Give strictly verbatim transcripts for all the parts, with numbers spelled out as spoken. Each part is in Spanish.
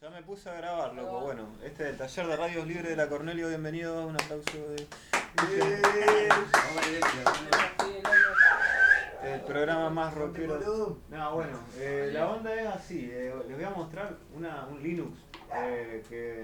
Ya me puse a grabar, loco. Bueno, este es el taller de radios libre de la Cornelio. Bienvenido, un aplauso de... El programa más rockero. No, bueno, eh, la onda es así. Eh, les voy a mostrar una, un Linux eh, que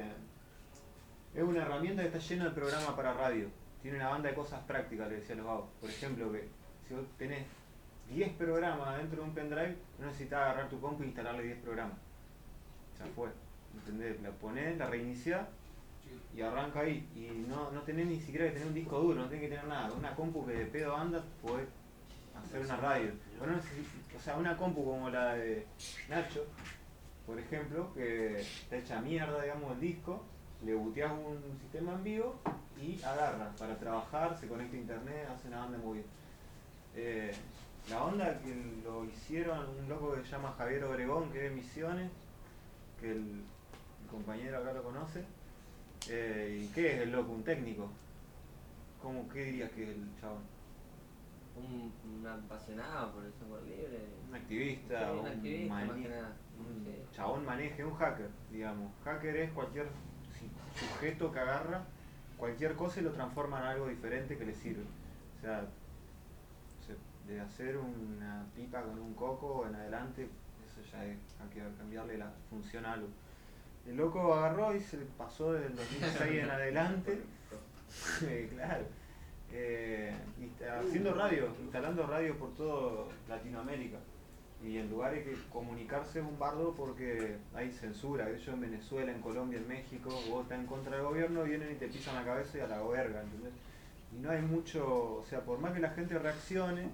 es una herramienta que está llena de programas para radio. Tiene una banda de cosas prácticas, le decía a los vagos. Por ejemplo, que si vos tenés diez programas dentro de un pendrive, no necesitas agarrar tu compu e instalarle diez programas. Ya fue, ¿entendés? La ponés, la reiniciás y arranca ahí. Y no, no tenés ni siquiera que tener un disco duro, no tenés que tener nada. Una compu que de pedo anda, podés hacer una radio. Bueno, o sea, una compu como la de Nacho, por ejemplo, que está hecha mierda, digamos, el disco, le booteás un sistema en vivo y agarra para trabajar, se conecta a internet, hace una banda muy bien. Eh, la onda que lo hicieron un loco que se llama Javier Obregón, que es de Misiones, que el, el compañero acá lo conoce. Eh, ¿Y qué es el loco? ¿Un técnico? ¿Cómo, qué dirías que es el chabón? Un, un apasionado por el software libre. Un activista, sí, un, un, activista mani- más que nada. un Sí. chabón maneje, un hacker, digamos. Hacker es cualquier sujeto que agarra cualquier cosa y lo transforma en algo diferente que le sirve. O sea, de hacer una pipa con un coco en adelante, eso ya es, hay que cambiarle la función a algo. El loco agarró y se pasó desde el dos mil seis en adelante, claro, eh, haciendo radio, instalando radio por toda Latinoamérica. Y en lugares que comunicarse es un bardo porque hay censura. Ellos en Venezuela, en Colombia, en México, vos estás en contra del gobierno, vienen y te pisan la cabeza y a la verga, ¿entendés? Y no hay mucho, o sea, por más que la gente reaccione,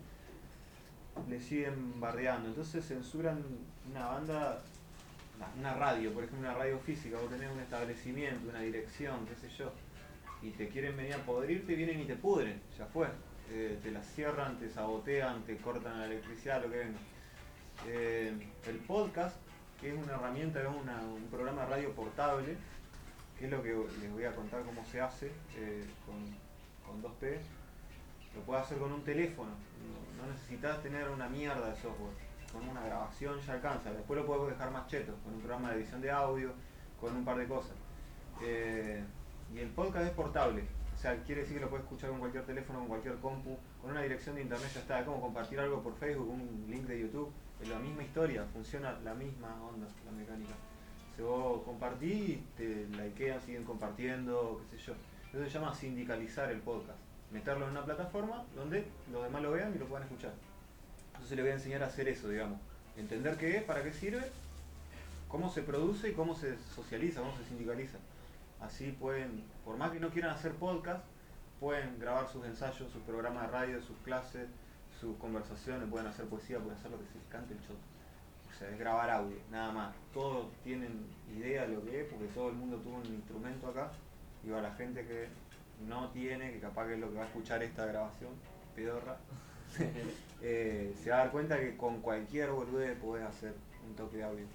le siguen bardeando. Entonces censuran una banda, una radio, por ejemplo, una radio física. Vos tenés un establecimiento, una dirección, qué sé yo, y te quieren venir a podrirte, vienen y te pudren, ya fue. Eh, te la cierran, te sabotean, te cortan la electricidad, lo que venga. Eh, el podcast, que es una herramienta, es una, un programa de radio portable, que es lo que les voy a contar cómo se hace eh, con, con dos P. Lo puedes hacer con un teléfono, no, no necesitas tener una mierda de software. Con una grabación ya alcanza. Después lo puedes dejar más cheto, con un programa de edición de audio, con un par de cosas. Eh, y el podcast es portable, o sea, quiere decir que lo puedes escuchar con cualquier teléfono, con cualquier compu, con una dirección de internet ya está. Es como compartir algo por Facebook, un link de YouTube, es la misma historia, funciona la misma onda, la mecánica. Si vos compartís, te likean, siguen compartiendo, qué sé yo. Eso se llama sindicalizar el podcast. Meterlo en una plataforma donde los demás lo vean y lo puedan escuchar. Entonces le voy a enseñar a hacer eso, digamos. Entender qué es, para qué sirve, cómo se produce y cómo se socializa, cómo se sindicaliza. Así pueden, por más que no quieran hacer podcast, pueden grabar sus ensayos, sus programas de radio, sus clases, sus conversaciones, pueden hacer poesía, pueden hacer lo que se les cante el choto. O sea, es grabar audio, nada más. Todos tienen idea de lo que es, porque todo el mundo tuvo un instrumento acá, y va la gente que no tiene, que capaz que es lo que va a escuchar esta grabación, pedorra, eh, se va a dar cuenta que con cualquier boludez podés hacer un toque de audio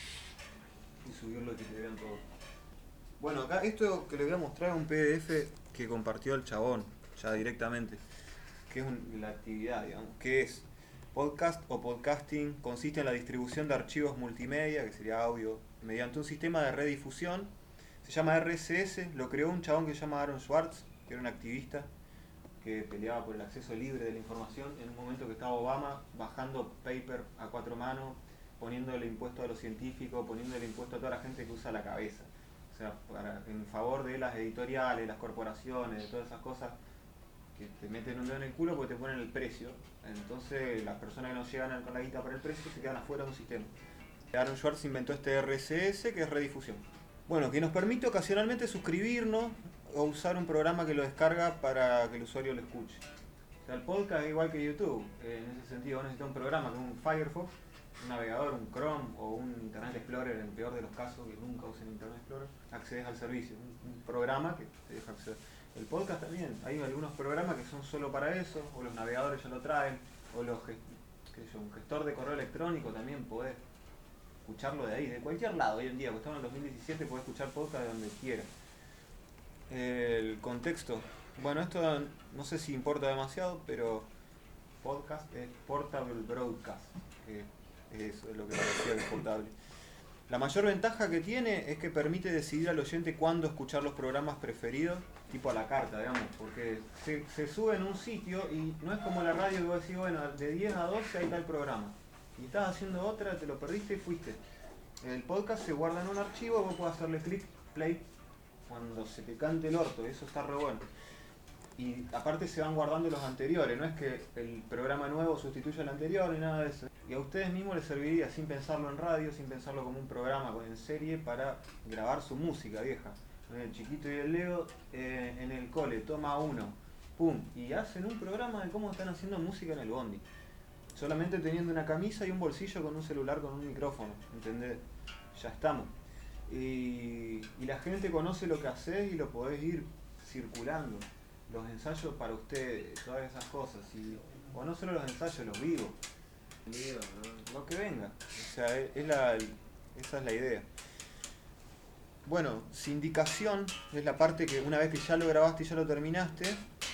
y subirlo y que te vean todo. Bueno, acá esto que les voy a mostrar es un P D F que compartió el chabón, ya directamente, que es un, la actividad, digamos, que es podcast o podcasting, consiste en la distribución de archivos multimedia, que sería audio, mediante un sistema de redifusión. Se llama R S S, lo creó un chabón que se llama Aaron Swartz, que era un activista que peleaba por el acceso libre de la información en un momento que estaba Obama bajando paper a cuatro manos, poniéndole impuesto a los científicos, poniéndole impuesto a toda la gente que usa la cabeza. O sea, para, en favor de las editoriales, las corporaciones, de todas esas cosas que te meten un dedo en el culo porque te ponen el precio. Entonces las personas que no llegan con la guita para el precio se quedan afuera de un sistema. Aaron Swartz inventó este R S S, que es redifusión. Bueno, que nos permite ocasionalmente suscribirnos o usar un programa que lo descarga para que el usuario lo escuche. O sea, el podcast es igual que YouTube. En ese sentido, vos necesitas un programa como un Firefox, un navegador, un Chrome o un Internet Explorer, en el peor de los casos, que nunca usen Internet Explorer, accedes al servicio. Un, un programa que te deja acceder. El podcast también, hay algunos programas que son solo para eso, o los navegadores ya lo traen, o los qué sé yo, un gestor de correo electrónico también podés escucharlo de ahí, de cualquier lado. Hoy en día, porque estamos en el dos mil diecisiete, podés escuchar podcast de donde quieras. El contexto, bueno, esto no sé si importa demasiado, pero podcast es Portable Broadcast, que eso es lo que parecía que es portable. La mayor ventaja que tiene es que permite decidir al oyente cuándo escuchar los programas preferidos, tipo a la carta, digamos, porque se, se sube en un sitio y no es como la radio que vos decís, bueno, de diez a doce hay tal programa. Y estás haciendo otra, te lo perdiste y fuiste. El podcast se guarda en un archivo, vos podés hacerle clic, play, cuando se te cante el orto, eso está re bueno. Y aparte se van guardando los anteriores, no es que el programa nuevo sustituya al anterior ni nada de eso. Y a ustedes mismos les serviría, sin pensarlo en radio, sin pensarlo como un programa en serie, para grabar su música vieja. El Chiquito y el Leo eh, en el cole, toma uno, pum, y hacen un programa de cómo están haciendo música en el bondi. Solamente teniendo una camisa y un bolsillo con un celular con un micrófono, ¿entendés? Ya estamos. Y, y la gente conoce lo que haces y lo podés ir circulando. Los ensayos para ustedes, todas esas cosas. Y, o no solo los ensayos, los vivos. Vivo, ¿no? Lo que venga. O sea, es, es la, esa es la idea. Bueno, sindicación es la parte que una vez que ya lo grabaste y ya lo terminaste,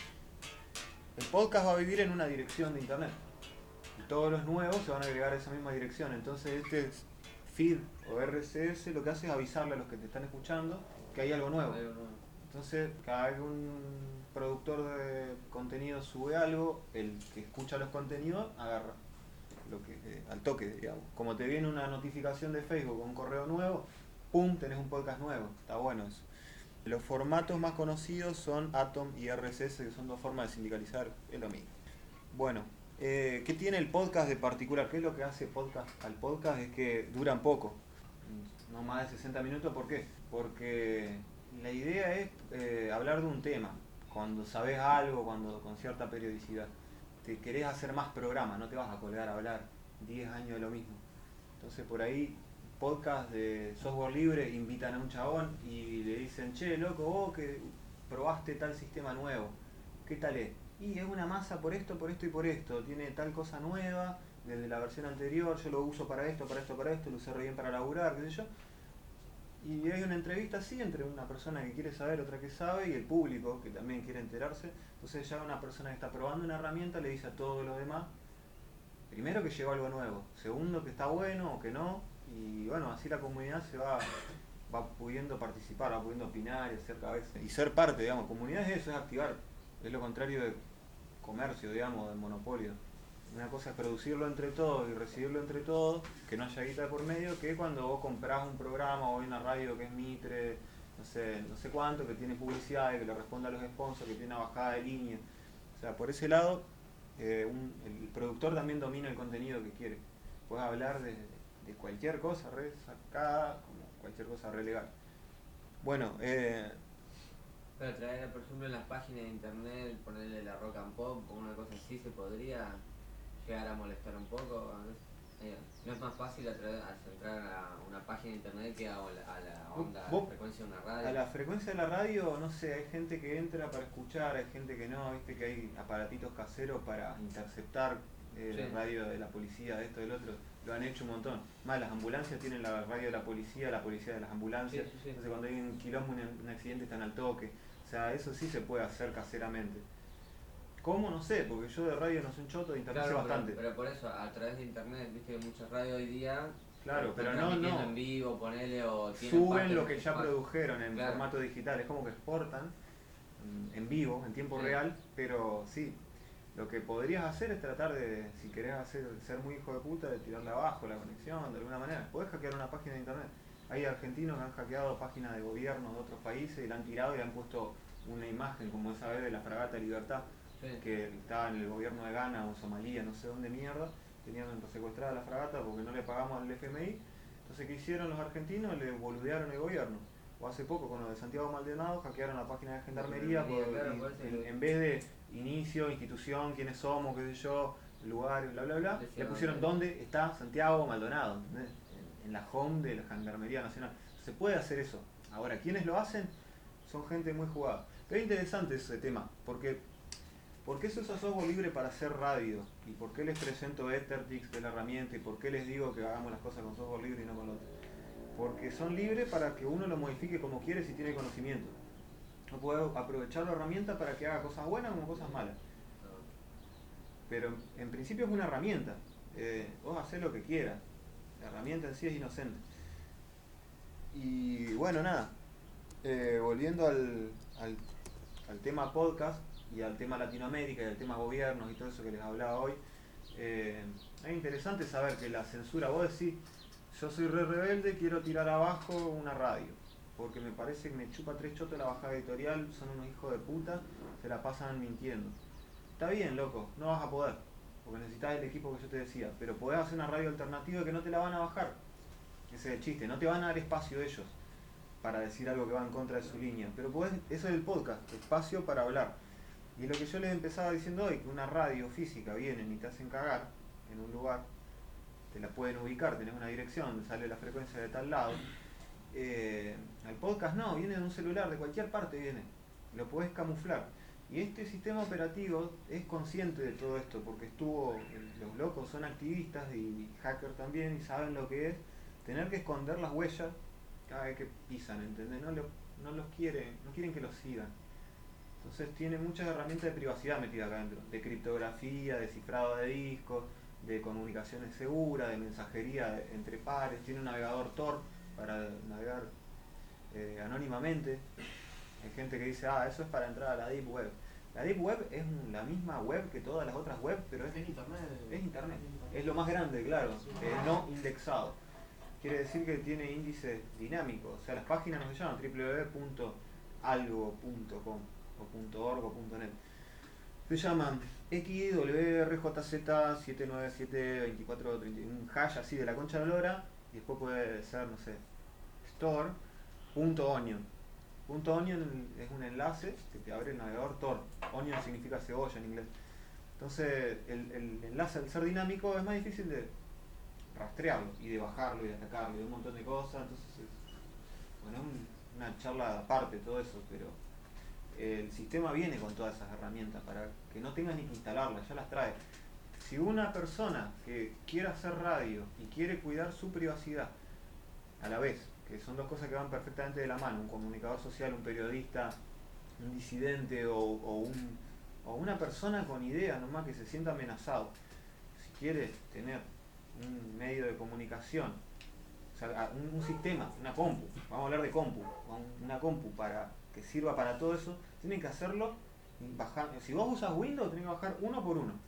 el podcast va a vivir en una dirección de internet. Y todos los nuevos se van a agregar a esa misma dirección. Entonces este feed o R S S lo que hace es avisarle a los que te están escuchando que hay algo nuevo. Algo nuevo. Entonces, cada vez que un productor de contenido sube algo, el que escucha los contenidos agarra lo que eh, al toque, digamos. Como te viene una notificación de Facebook con un correo nuevo, ¡pum!, tenés un podcast nuevo. Está bueno eso. Los formatos más conocidos son Atom y R S S, que son dos formas de sindicalizar, es lo mismo. Bueno, eh, ¿qué tiene el podcast de particular? ¿Qué es lo que hace podcast al podcast? Es que duran poco, no más de sesenta minutos. ¿Por qué? Porque la idea es eh, hablar de un tema, cuando sabes algo, cuando con cierta periodicidad. Te querés hacer más programas, no te vas a colgar a hablar diez años de lo mismo. Entonces por ahí, podcast de software libre, invitan a un chabón y le dicen, che, loco, vos que probaste tal sistema nuevo, ¿qué tal es? Y es una masa por esto, por esto y por esto, tiene tal cosa nueva, desde la versión anterior, yo lo uso para esto, para esto, para esto, lo usé re bien para laburar, qué sé yo. Y hay una entrevista así entre una persona que quiere saber, otra que sabe, y el público que también quiere enterarse. Entonces ya una persona que está probando una herramienta le dice a todos los demás, primero que llegó algo nuevo, segundo que está bueno o que no, y bueno, así la comunidad se va, va pudiendo participar, va pudiendo opinar y hacer cabeza. Y ser parte, digamos, comunidad es eso, es activar, es lo contrario de comercio, digamos, del monopolio. Una cosa es producirlo entre todos y recibirlo entre todos, que no haya guita de por medio, que cuando vos comprás un programa o hay una radio que es Mitre, no sé, no sé cuánto, que tiene publicidad, que le responde a los sponsors, que tiene una bajada de línea. O sea, por ese lado, eh, un, el productor también domina el contenido que quiere. Puedes hablar de, de cualquier cosa re sacada, como cualquier cosa re legal. Bueno, eh, Pero traer, por ejemplo, en las páginas de internet, ponerle la rock and pop o una cosa así, ¿se podría llegar a molestar un poco? Eh, ¿No es más fácil atraer, entrar a una página de internet que a la, a la onda, a la frecuencia de una radio? A la frecuencia de la radio, no sé, hay gente que entra para escuchar, hay gente que no, viste que hay aparatitos caseros para interceptar eh, sí. La radio de la policía, de esto, del otro, lo han hecho un montón. Más las ambulancias tienen la radio de la policía, la policía de las ambulancias, sí, sí, sí. Entonces cuando hay un quilombo, un, un accidente están al toque, o sea, eso sí se puede hacer caseramente. ¿Cómo? No sé, porque yo de radio no soy un choto, de internet claro, sé bastante. Pero, pero por eso, a través de internet, viste que muchas radios hoy día claro, pero no, no. en vivo, ponele, o suben lo que ya produjeron en claro. formato digital, es como que exportan en vivo, en tiempo sí. real, pero sí, lo que podrías hacer es tratar de, si querés hacer, ser muy hijo de puta, de tirarle abajo la conexión de alguna manera. Podés hackear una página de internet. Hay argentinos que han hackeado páginas de gobierno de otros países y la han tirado y le han puesto una imagen como esa vez de la fragata Libertad. Sí. Que estaba en el gobierno de Ghana o Somalia, no sé dónde mierda, tenían secuestrada la fragata porque no le pagamos al F M I. Entonces, ¿qué hicieron los argentinos? Le boludearon el gobierno. O hace poco, con lo de Santiago Maldonado, hackearon la página de Gendarmería por, claro, y, en, en vez de inicio, institución, quiénes somos, qué sé yo, lugar, bla bla bla, le pusieron dónde está Santiago Maldonado, ¿entendés? En, en la home de la Gendarmería Nacional. Se puede hacer eso. Ahora, ¿quiénes lo hacen? Son gente muy jugada. Pero es interesante ese tema, porque ¿por qué se usa software libre para hacer radio? ¿Y por qué les presento Ethertix, que es la herramienta? ¿Y por qué les digo que hagamos las cosas con software libre y no con lo otro? Porque son libres para que uno lo modifique como quiere si tiene conocimiento. No puedo aprovechar la herramienta para que haga cosas buenas como cosas malas. Pero en principio es una herramienta. Eh, vos hacés lo que quieras. La herramienta en sí es inocente. Y bueno, nada, eh, volviendo al, al, al tema podcast y al tema Latinoamérica y al tema gobiernos y todo eso que les hablaba hoy, eh, es interesante saber que la censura, vos decís, yo soy re rebelde, quiero tirar abajo una radio, porque me parece que me chupa tres chotos la bajada editorial, son unos hijos de puta, se la pasan mintiendo. Está bien, loco, no vas a poder, porque necesitas el equipo que yo te decía, pero podés hacer una radio alternativa que no te la van a bajar. Ese es el chiste, no te van a dar espacio ellos para decir algo que va en contra de su línea, pero podés, eso es el podcast, espacio para hablar. Y lo que yo les empezaba diciendo hoy, que una radio física vienen y te hacen cagar en un lugar, te la pueden ubicar, tenés una dirección, sale la frecuencia de tal lado. Eh, el podcast no, viene de un celular, de cualquier parte viene, lo podés camuflar. Y este sistema operativo es consciente de todo esto, porque estuvo, los locos son activistas y hackers también, y saben lo que es tener que esconder las huellas cada vez que pisan, ¿entendés? No, lo, no los quieren, no quieren que los sigan. Entonces tiene muchas herramientas de privacidad metidas acá adentro, de criptografía, de cifrado de discos, de comunicaciones seguras, de mensajería entre pares, tiene un navegador Tor para navegar eh, anónimamente. Hay gente que dice, ah, eso es para entrar a la Deep Web. La Deep Web es la misma web que todas las otras web, pero es, es internet. Es internet. Es lo más grande, claro, es no indexado. Quiere decir que tiene índice dinámico, o sea, las páginas no se llaman doble u doble u doble u punto algo punto com o .org o .net. Se llaman X W R J Z siete nueve siete veinticuatro treinta, un hash así de la concha de la lora, y después puede ser, no sé, store.onion. .onion es un enlace que te abre el navegador Tor. Onion significa cebolla en inglés. Entonces, el, el enlace al ser dinámico es más difícil de rastrearlo y de bajarlo y de atacarlo y de un montón de cosas. Entonces, es, bueno, un, una charla aparte todo eso, pero el sistema viene con todas esas herramientas para que no tengas ni que instalarlas, ya las trae. Si una persona que quiera hacer radio y quiere cuidar su privacidad a la vez, que son dos cosas que van perfectamente de la mano, un comunicador social, un periodista, un disidente o, o, un, o una persona con idea nomás que se sienta amenazado, si quiere tener un medio de comunicación, o sea, un, un sistema, una compu, vamos a hablar de compu, una compu para que sirva para todo eso, tienen que hacerlo bajando. Si vos usas Windows, tenés que bajar uno por uno.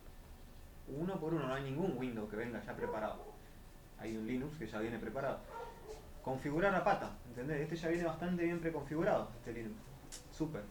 Uno por uno, no hay ningún Windows que venga ya preparado. Hay un Linux que ya viene preparado. Configurar a pata, ¿entendés? Este ya viene bastante bien preconfigurado, este Linux. Súper.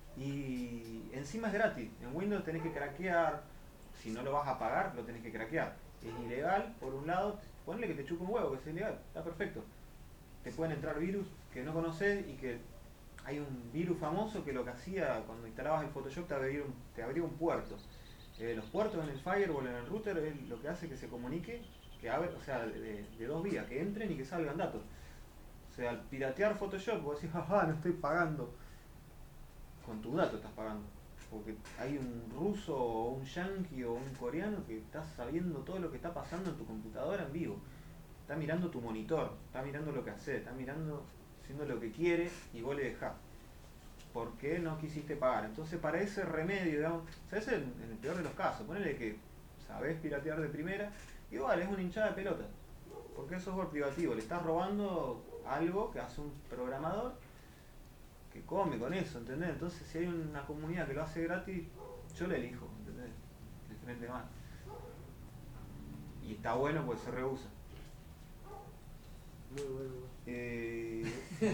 Y encima es gratis. En Windows tenés que craquear. Si no lo vas a pagar, lo tenés que craquear. Es ilegal, por un lado, ponle que te chupe un huevo, que es ilegal, está perfecto. Te pueden entrar virus que no conoces y que hay un virus famoso que lo que hacía cuando instalabas el Photoshop te abría un, te abría un puerto. Eh, los puertos en el firewall, en el router, es lo que hace que se comunique, que abre, o sea, de, de dos vías, que entren y que salgan datos. O sea, al piratear Photoshop, vos decís, jaja, no estoy pagando. Con tu dato estás pagando. Porque hay un ruso o un yanqui o un coreano que está sabiendo todo lo que está pasando en tu computadora en vivo. Está mirando tu monitor, está mirando lo que haces, está mirando, haciendo lo que quiere y vos le dejás. ¿Por qué no quisiste pagar? Entonces, para ese remedio, digamos, o sea, ese es en el peor de los casos. Ponele que sabés piratear de primera, igual es una hinchada de pelota. Porque es software privativo, le estás robando algo que hace un programador que come con eso, ¿entendés? Entonces, si hay una comunidad que lo hace gratis, yo le elijo, ¿entendés? De frente más. Y está bueno porque se rehúsa. Muy bueno. Eh,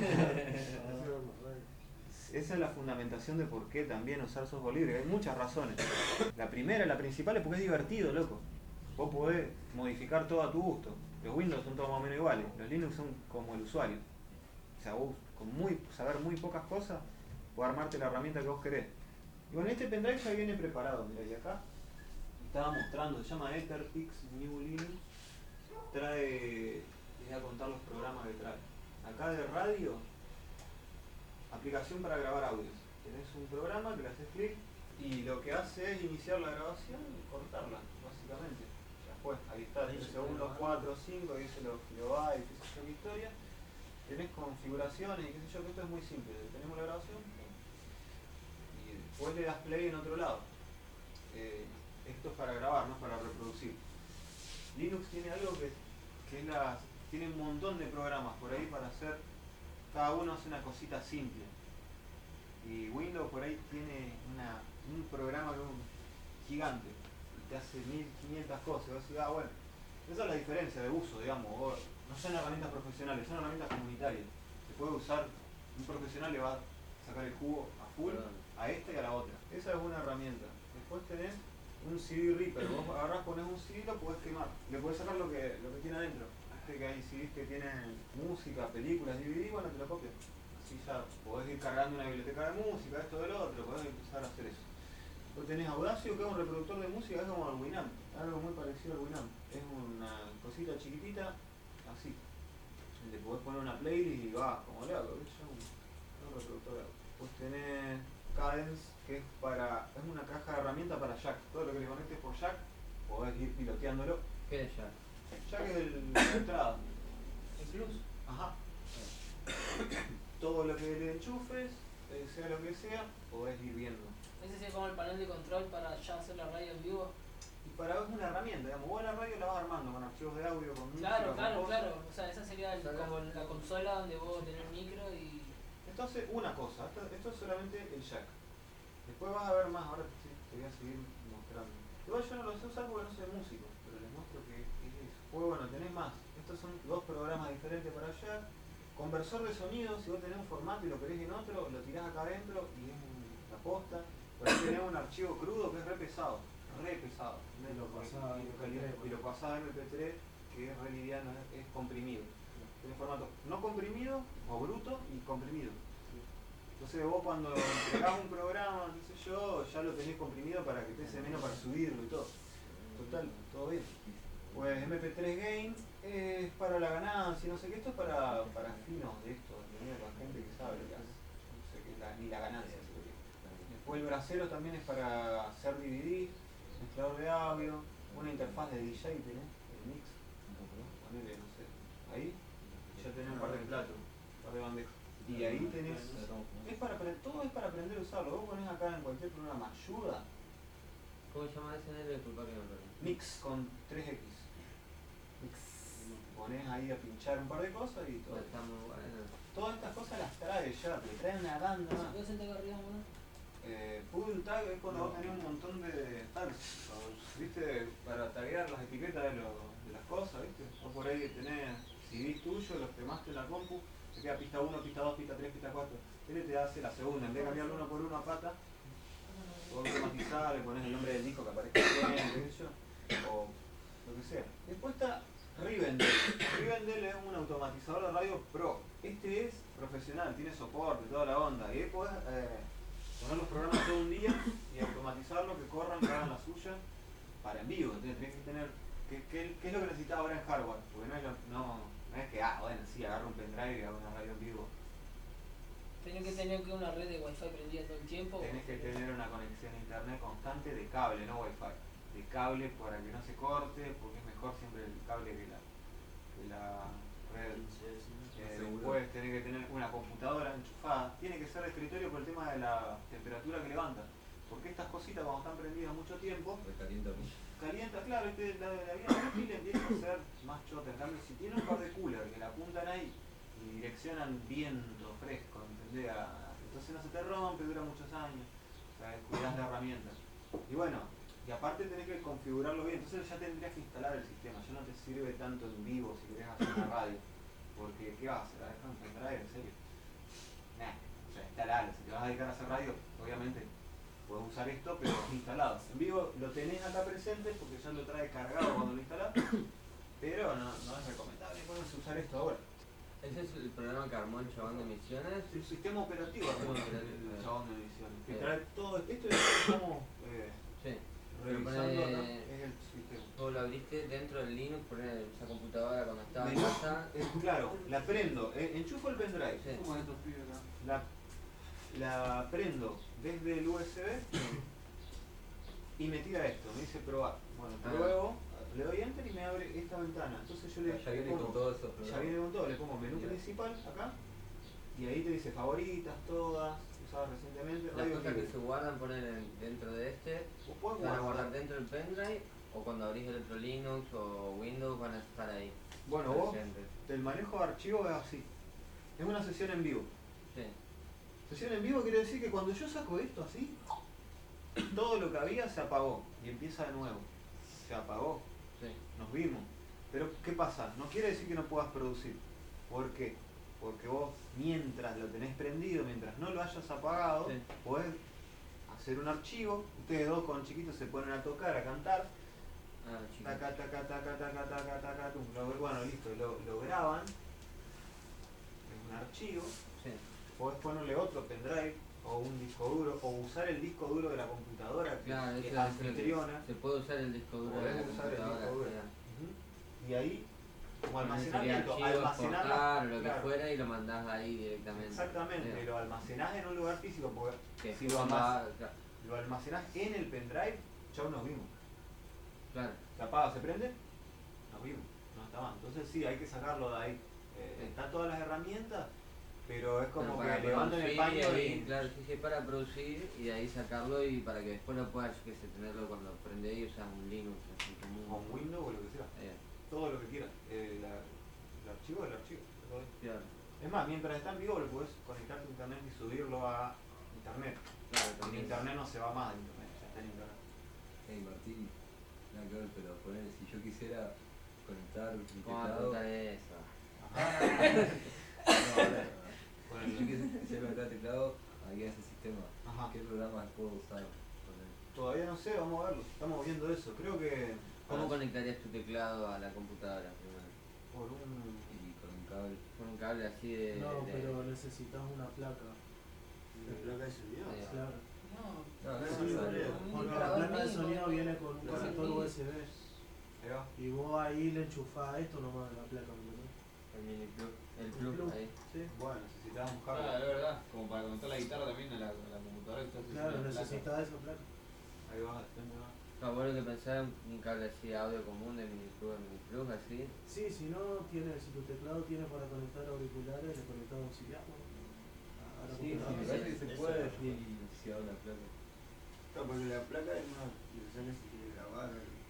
esa es la fundamentación de por qué también usar software libre. Hay muchas razones. La primera, la principal, es porque es divertido, loco. Vos podés modificar todo a tu gusto. Los Windows son todos más o menos iguales. Los Linux son como el usuario. O sea, vos con muy, saber muy pocas cosas, podés armarte la herramienta que vos querés. Y bueno, este pendrive ya viene preparado. Mirá, y acá estaba mostrando, se llama EtherPix New Linux. Trae, les voy a contar los programas que trae. Acá de radio, aplicación para grabar audios. Tenés un programa que le haces clic y lo que hace es iniciar la grabación y cortarla, básicamente. Ya fue, ahí está, tres segundos, cuatro, cinco, dice los kilobytes, qué sé yo, qué historia. Tenés configuraciones y qué sé yo, que esto es muy simple. Tenemos la grabación y después le das play en otro lado. Eh, esto es para grabar, no es para reproducir. Linux tiene algo que, que es la tiene un montón de programas por ahí para hacer, cada uno hace una cosita simple. Y Windows por ahí tiene una, un programa que es un gigante y te hace mil quinientas cosas. Y vos decís, ah, bueno, esa es la diferencia de uso, digamos. Vos, no son herramientas profesionales, son herramientas comunitarias. Se puede usar, un profesional le va a sacar el jugo a full a esta y a la otra. Esa es una herramienta. Después tenés un C D Reaper, vos agarrás, ponés un C D y lo podés quemar. Le podés sacar lo que, lo que tiene adentro. Este que hay C Ds que tienen música, películas, D V D, bueno, te lo copias. Así ya podés ir cargando una biblioteca de música, esto del otro, podés empezar a hacer eso. Vos tenés Audacio, que es un reproductor de música, es como el Winamp, algo muy parecido al Winamp. Es una cosita chiquitita, así. Le podés poner una playlist y va, como le hago, ¿ves? Es un, un reproductor de audio. Vos tenés Cadence, que es para, es una caja de herramientas para Jack. Todo lo que le conectes por Jack, podés ir piloteándolo. ¿Qué es Jack? Jack es el, la entrada. ¿El plus? Ajá. Todo lo que le enchufes, eh, sea lo que sea, podés ir viendo. Ese sería como el panel de control para ya hacer la radio en vivo. Y para vos es una herramienta, digamos, vos la radio la vas armando con archivos de audio, con música, Claro, con claro, cosas. claro. O sea, esa sería el, como la consola donde vos tenés micro y... Esto hace una cosa, esto, esto es solamente el jack. Después vas a ver más, ahora te, te voy a seguir mostrando. Igual yo no lo sé usar porque no soy músico, pero les muestro que es eso. Pues bueno, tenés más. Estos son dos programas diferentes para jack. Conversor de sonido, si vos tenés un formato y lo querés en otro, lo tirás acá adentro y es la posta. Por ahí tenés un archivo crudo que es re pesado, re pesado. Y lo pasás a y, y, y lo pasás a M P tres, que es re liviano, es, es comprimido. Tiene formato no comprimido o bruto y comprimido. Entonces vos cuando entregás un programa, qué sé yo, ya lo tenés comprimido para que pese menos para subirlo y todo. Total, todo bien. Pues M P tres Gain es para la ganancia, no sé qué, esto es para, para finos de esto, para gente que sabe lo que hace. No sé qué es la, ni la ganancia. Después el bracero también es para hacer D V D, mezclador de audio, una interfaz de D J tenés, el mix. Ponele, no sé, ahí ya tenés un par de platos, un par de bandejas. Y ahí tenés, es para, todo es para aprender a usarlo. Vos ponés acá en cualquier programa ayuda. ¿Cómo se llama ese negro? Disculpa que me perdí. Mix con tres X. Mix. Ponés ahí a pinchar un par de cosas y todo. Está muy bueno. Todas estas cosas las trae ya, te traen una banda ¿Se más. puede sentar acá arriba, bueno? Eh, Pull tag es cuando vos tenés un montón de tags, ¿viste? Para taguear las etiquetas de, lo, de las cosas, ¿viste? Vos por ahí tenés C Ds tuyos, los quemaste en la compu, te queda pista uno, pista dos, pista tres, pista cuatro. Él te hace la segunda, en vez de cambiarlo uno por uno a pata, vos automatizás, le pones el nombre del disco que aparezca bien, qué sé yo, o lo que sea. Después está Rivendell. Rivendell es un automatizador de radio pro. Este es profesional, tiene soporte, toda la onda. Y ahí podés eh, poner los programas todo un día y automatizarlo, que corran, que hagan la suya para en vivo. Entonces tenés que tener, ¿qué, qué, qué es lo que necesitas ahora en hardware? Porque no es, lo, no, no es que, ah, bueno, sí, agarro un pendrive y hago una radio en vivo. Tenés que tener que una red de wifi prendida todo el tiempo. Tenés que tener una conexión a internet constante de cable, no wifi. De cable para que no se corte, porque es mejor siempre el cable que la, que la red. Eh, después tenés que tener una computadora enchufada. Tiene que ser de escritorio por el tema de la temperatura que levanta. Porque estas cositas cuando están prendidas mucho tiempo, calienta, claro, este, la, la vida útil empieza a ser más chota. En cambio, si tiene un par de coolers que la apuntan ahí y direccionan viento fresco, ¿entendés? A, entonces no se te rompe, dura muchos años. O sea, cuidás la herramienta. Y bueno, y aparte tenés que configurarlo bien, entonces ya tendrías que instalar el sistema. Ya no te sirve tanto en vivo si querés hacer una radio. Porque, ¿qué vas a hacer? ¿La dejas en pendrive? ¿En serio? Nah, o sea, instalalo. Si te vas a dedicar a hacer radio, obviamente podés usar esto, pero instalado. En vivo lo tenés acá presente porque ya lo trae cargado cuando lo instalás, pero no, no es recomendable ponerse a usar esto ahora. ¿Ese es el programa que armó el chabón de Misiones? El sistema operativo Sistema el, operativo. el chabón de Misiones. Que Sí. trae todo, esto es como eh, Sí. Pero revisando pone- acá, es el sistema. Vos lo abriste dentro del Linux, poner esa computadora cuando estaba en Me- casa. eh, claro, la prendo, eh, enchufo el pendrive, Sí. Como estos pibes acá. la, la prendo desde el U S B y me tira esto, me dice probar. Bueno, Ah. pruebo, le doy enter y me abre esta ventana. Entonces yo le Ya viene pongo, con todos esos ya programas. viene con todo, le pongo menú Bien. principal acá y ahí te dice favoritas, todas, usadas recientemente, Las radio cosas que libre. se guardan poner en- dentro de este, Vos podés se van a guardar. guardar dentro del pendrive o cuando abrís el otro Linux o Windows van a estar ahí. Bueno, la vos, gente. el manejo de archivos es así. Es una sesión en vivo. Sí. Sesión en vivo quiere decir que cuando yo saco esto así, todo lo que había se apagó y empieza de nuevo. Se apagó. Sí. Nos vimos. Pero, ¿qué pasa? No quiere decir que no puedas producir. ¿Por qué? Porque vos, mientras lo tenés prendido, mientras no lo hayas apagado, Sí. podés hacer un archivo. Ustedes dos con chiquitos se ponen a tocar, a cantar. Ah, chicos. Taca, taca, taca, taca, taca, taca, tum. Lo- Bueno, listo, lo, lo graban. Es un archivo. Sí. Podés ponerle otro pendrive o un disco duro, o usar el disco duro de la computadora que, Claro, que eso es lo que- anfitriona. se puede usar el disco duro de Podés la usar el computadora. disco duro. ya. Ujú. Y ahí, como Poner almacenamiento, sería archivo, almacenarla. exportar, lo que claro, fuera y lo mandás ahí directamente. exactamente, Ya. lo almacenás en un lugar físico, porque Que si después lo, cuando almac- va- ya, lo almacenás en el pendrive, chau, nos vimos. Claro. Se apaga, se prende, nos vimos, no está más. Entonces sí, hay que sacarlo de ahí. Eh, Sí. están todas las herramientas, pero es como Pero para que levantan el producir paño y ahí, y... claro, sí, sí, para producir y de ahí sacarlo y para que después lo puedas, yo qué sé, tenerlo cuando prendés y usas un Linux así común. con Windows o lo que sea, Eh, todo lo que quieras. Eh, la- el archivo es el archivo. todo es. claro, Es más, mientras está en vivo lo podés conectar a internet y subirlo a internet. claro, En también. internet no se va más de internet, ya está en internet. Hey Martín, nada que ver, pero poner, si yo quisiera conectar mi ¿Cómo vas a teclado. contar eso? No, ahora, Con si yo el- quis- quisiera conectar el teclado aquí a ese sistema, Ajá. ¿qué programas puedo usar? Poner? Todavía no sé, vamos a verlo. Estamos viendo eso. Creo que ¿Cómo para- conectarías tu teclado a la computadora primero? por un... Y con un cable. Con un cable así de... No, de- pero necesitas una placa. ¿La placa de sonido? Eh, Claro. No, No, no es Sí, necesario. boludo. un Porque la indicador placa de mínimo, sonido viene con un no conector sé. U S B. Ahí va. Y vos ahí le enchufás esto nomás en la placa, ¿me entendés? El mini plug. El El plug plug. ahí. Sí. Bueno, necesitas un Claro, cable. es verdad, como para conectar la guitarra también a la, a la computadora que estás Claro, haciendo la placa. necesitas esa placa. Ahí va, depende más. No, bueno que pensar en un cable así audio común de mini plug a mini plug así. Sí, si no tiene, si tu teclado tiene para conectar auriculares, le conectás auxiliar, ¿no? A la Sí, sí, me computadora. parece que se Eso puede es decir iniciar una placa. Claro, porque la placa es una utilizan si quiere grabar.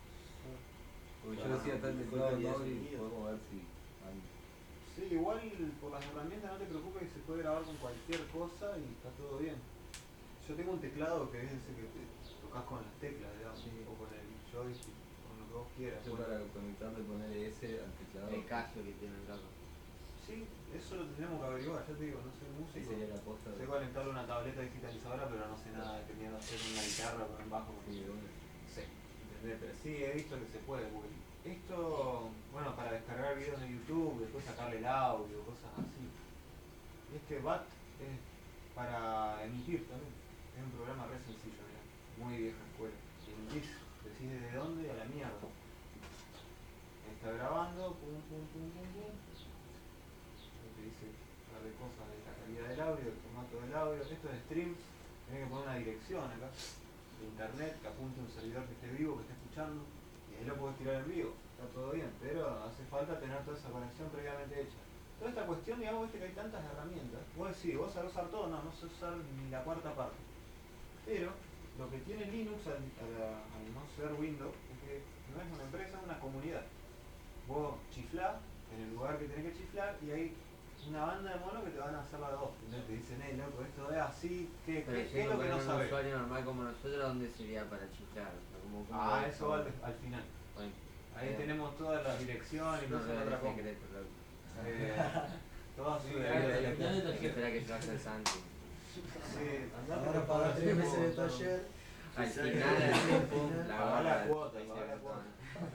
Porque yo Claro, decía tal mejor teclado calidad de móvil, sonido. podemos ver si hay. Sí, igual por las herramientas no te preocupes que se puede grabar con cualquier cosa y está todo bien. Yo tengo un teclado que es ese que te tocas con las teclas, digamos, Sí. o con el joystick, con lo que vos quieras. Yo Bueno, para conectarle ponerle ese al teclado. El Casio que tiene el loco. sí, eso lo tenemos que averiguar, ya te digo, no soy Ahí músico. sería la posta Sé de. conectarle una tableta digitalizadora, pero no sé nada de qué mierda hacer una guitarra con un bajo. Sí, bueno. Sí, ¿entendés? Pero sí, he visto que se puede, porque esto, bueno, para descargar videos de YouTube, después sacarle el audio, cosas así. Y este B A T es para emitir también. Es un programa re sencillo, mirá, muy vieja escuela. Emitís, decís desde dónde a la mierda. Está grabando, pum, pum, pum, pum, pum. Te dice un par de cosas de la calidad del audio, el formato del audio. Esto es streams, tenés que poner una dirección acá de internet que apunte a un servidor que esté vivo, que esté escuchando, y ahí lo podés tirar en vivo, está todo bien, pero hace falta tener toda esa conexión previamente hecha. Toda esta cuestión, digamos, viste que hay tantas herramientas, vos decís, vos sabés usar todo, no, no sé usar ni la cuarta parte. Pero lo que tiene Linux al, al- al no ser Windows es que no es una empresa, es una comunidad. Vos chiflás en el lugar que tenés que chiflar y hay una banda de monos que te van a hacer la dos. Entonces te dicen, hey loco, esto es así, ¿qué, Pero qué, si qué es uno lo que no fuera un sabes? usuario normal como nosotros, ¿dónde sería para chiflar? O sea, como, como Ah, ves eso va todo. al, al final. Bueno, Ahí eh, tenemos todas las direcciones y no, no no, sé es otra cosa. secreto, loco. Eh, todas sus Sí, direcciones. Hay que esperar que se vaya el Santi. Sí, andate Ahora por pagar favor, tres meses de por- taller. Al Sí, final, sí. así, pum, la Pagá gorra la del- cuota, ahí se pagá la ve cuota.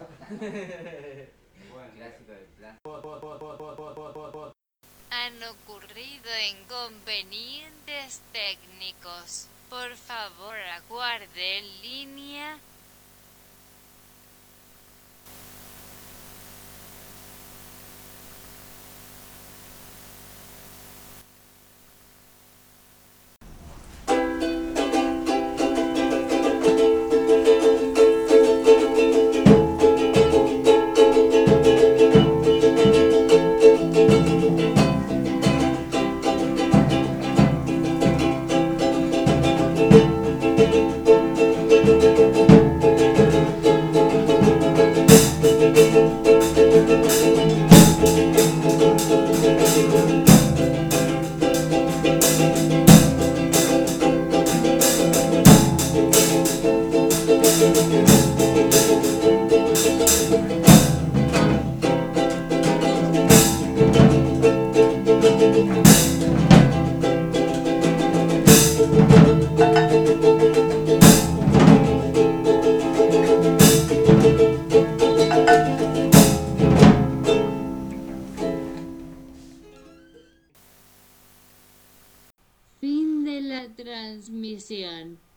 todo. Bueno, Clásico del plástico. Han ocurrido inconvenientes técnicos. Por favor, aguarde en línea. Thank la transmisión.